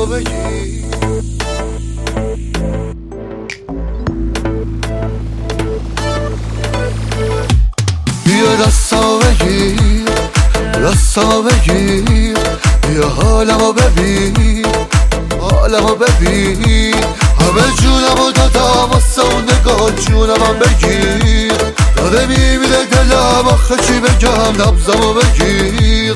دستمو بگیر بیا دستمو بگیر دستمو بگیر بیا حالمو ببین حالمو ببین همه جونمو دادم واسه اون نگاه جونمم بگیر داره میمیره دلم آخه چی بگم نبضمو بگیر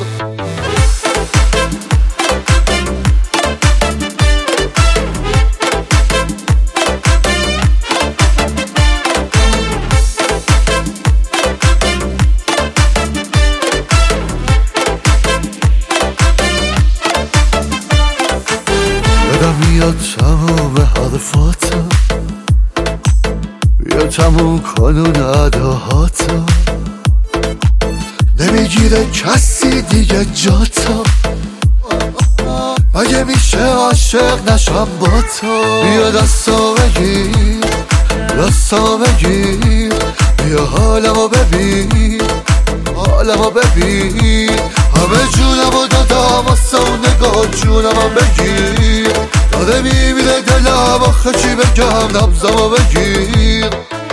یادم میاد تموم حرفاتم بیا تموم کن اون اداهاتم نمیگیره کسی دیگه جاتا مگه میشه عاشق نشم با تو بیا دستمو بگیر دستمو بگیر بیا حالمو ببین حالمو ببین همه جونمو دادم واسه اون نگاه جونمم بگیر داره میمیره دلم آخه چی بگم نبضمو بگیر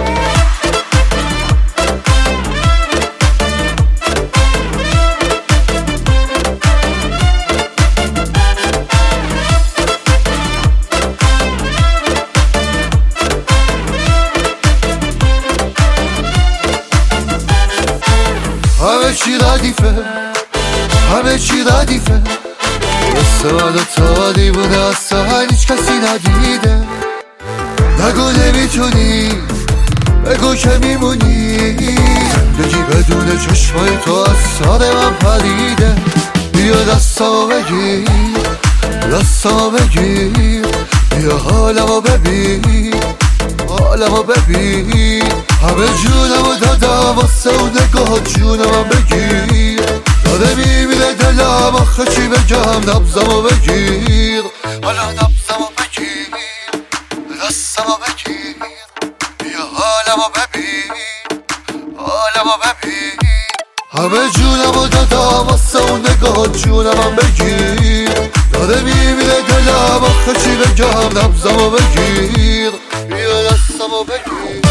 همه چی ردیفه همه چی ردیفه دست من تا دیوونه اصلا هیچ کسی ندیده نگو نمیتونی بگو که میمونی زندگی بدون چشمای تو از سر من پریده بیا دستمو بگیر دستمو بگیر بیا حالمو ببین حالمو ببین همه جونمو دادم واسه اون نگاه جونمم بگیر داره میمیره دلم آخه چی بگم نبضمو بگیر حالا نبضمو بگیر دستمو بگیر بیا حالمو ببین حالمو ببین همه جونمو دادم واسه اون نگاه جونمم بگیر داره میمیره دلم آخه چی بگم نبضمو بگیر بیا دستمو بگیر